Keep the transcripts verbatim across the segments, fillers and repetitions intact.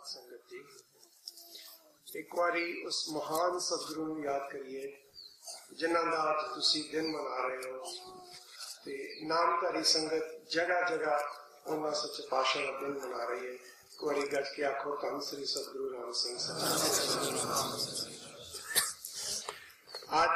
साध संगत जी, एक बारी उस महान सतगुरु नूं याद करिए जिन्हां दा अज तुसीं दिन मना रहे हो। ते नामधारी संगत जगह जगह उन्हां सच्चे पातशाह दा दिन मना रही है। एक बारी गज के आखो धन श्री सतगुरु राम सिंह सच्चा। आज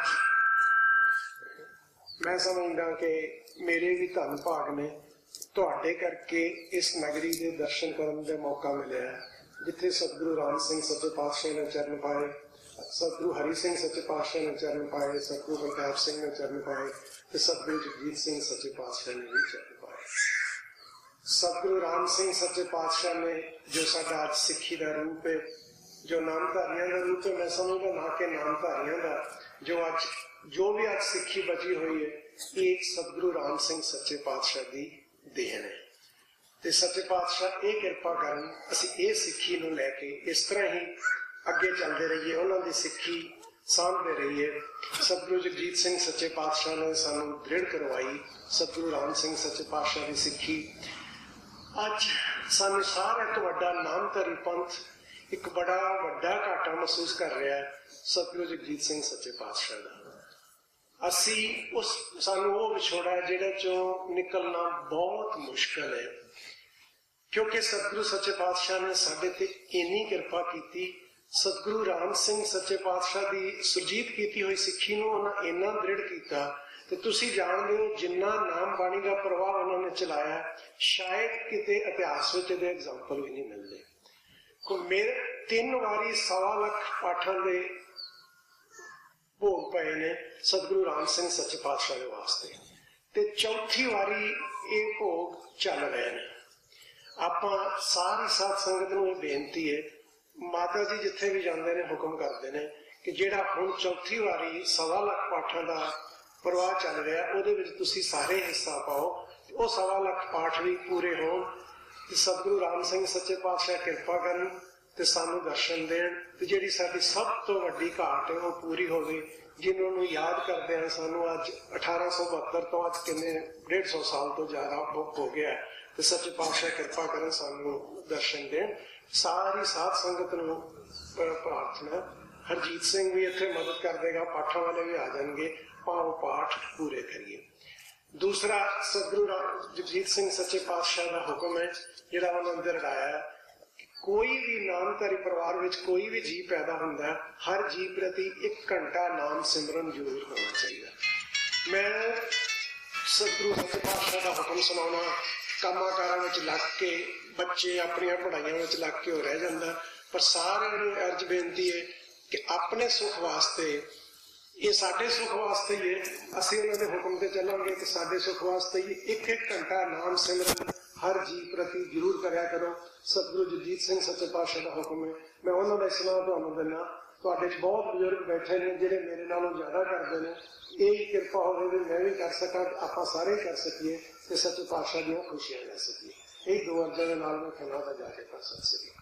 मैं समझदा कि मेरे भी धन भाग ने तुहाडे करके इस नगरी के दर्शन करने का मौका मिले, जिथे सतगुरु राम सिंह सच्चे पातशाह ने चरण पाए, सतगुरु हरि सिंह सच्चे पातशाह ने चरण पाए, सतगुरु बलदेव सिंह ने चरण पाए, तो सतगुरु जगजीत सिंह सच्चे पातशाह ने भी चरण पाए। सतगुरु राम सिंह सच्चे पातशाह ने जो साडा अज सिक्खी का रूप है, जो नामधारियों का रूप है, मैं समझदा ना कि नामधारियों का जो अज जो भी अज सिक्खी बची हुई है, ये सतगुरु राम सिंह सच्चे पातशाह की देन है। ते सच्चे पातशाह ये कृपा करन असीं ये सिक्खी नूं लैके इस तरह ही अगे चलते रहिए, उन्हां दी सिक्खी सामभते रहिए। सतगुरु जगजीत सिंह सच्चे पातशाह ने सानूं दृढ़ करवाई, सतगुरु राम सिंह सच्चे पातशाह की सिक्खी अज सानूं सारे तो वड्डा नामधारी पंथ एक बड़ा वड्डा घाटा महसूस कर रहा है सतगुरु जगजीत सिंह सच्चे पातशाह का। असी उस सानू वो विछोड़ा है जिहदे चों निकलना बहुत मुश्किल है, क्योंकि सतगुरु सच्चे पातशाह ने साडे ते इन्नी कृपा की। सतगुरु राम सिंह सच्चे पातशाह की सुरजीत की हुई सिक्खी नूं उन्हां इन्ना दृढ़ कीता ते तुसीं जाणदे हो जिन्ना नाम बाणी का प्रभाव उन्होंने चलाया, शायद किते इतिहास विच इहदे एग्जाम्पल भी नहीं मिलते। को मेरे तीन वारी सवा लख पाठां दे भोग पए ने सतगुरु राम सिंह सच्चे पातशाह के वास्ते, ते चौथी वारी ये भोग चल रहे हैं। आपां सारी साध संगत नूं ये बेनती है, माता जी जिथे भी जाते हैं हुक्म करते हैं कि जिहड़ा हुण चौथी वारी सवा लख पाठां का प्रवाह चल रहा है, उहदे विच तुसीं सारे हिस्सा पाओ, वो सवा लख पाठ भी पूरे होण ते सतगुरु राम सिंह सच्चे पातशाह कृपा करन ते सानू दर्शन देण ते जिहड़ी साडी सब तो वड्डी घाट है वो पूरी होवे। जिन्होंने याद करते हैं सानू अज अठारह सौ बहत्तर तो अज किन्ने डेढ़ सौ साल तो ज्यादा हो गया है, तो सच्चे पातशाह कृपा करन सानू दर्शन देण। सारी साध संगत नूं प्रार्थना, हरजीत सिंह भी इत्थे मदद कर देगा, पाठां वाले भी आ जाएंगे, पाओ पाठ पूरे करिए। दूसरा सतगुरु जगजीत सिंह सच्चे पातशाह का हुक्म है जिहड़ा उन्होंने दरड़ाया, कोई भी नामधारी परिवार में कोई भी जी पैदा होता है, हर जी प्रति एक घंटा नाम सिमरन जरूर होना चाहिए। मैं सतगुरु सच्चे पातशाह का हुक्म सुनाना, कामाकारां विच लग के बच्चे अपनी पढ़ाइयां विच लग के हो रह जाता, पर सारे अर्ज बेनती है कि अपने सुख वास्ते, ये साडे सुख वास्ते ही है, असीं उन्हां दे हुक्म ते चलांगे तो साडे सुख वास्ते ही एक एक घंटा नाम सिमरन हर जी प्रति जरूर करया करो। सतगुरु जगजीत सिंह सच्चे पातशाह का हुक्म है। मैं उन्होंने का सलाह तुहानूं दिना, तुहाडे बहुत बुजुर्ग बैठे ने जिहड़े मेरे नालों ज्यादा करते हैं, यही कृपा होवे कि मैं भी कर सकां, आपां सारे कर सकीए ते सच्चे पातशाह दीआं खुशियां ले सकीए। यही दो अर्जां दे नाल मैं खिलादा जाके कर सकदी।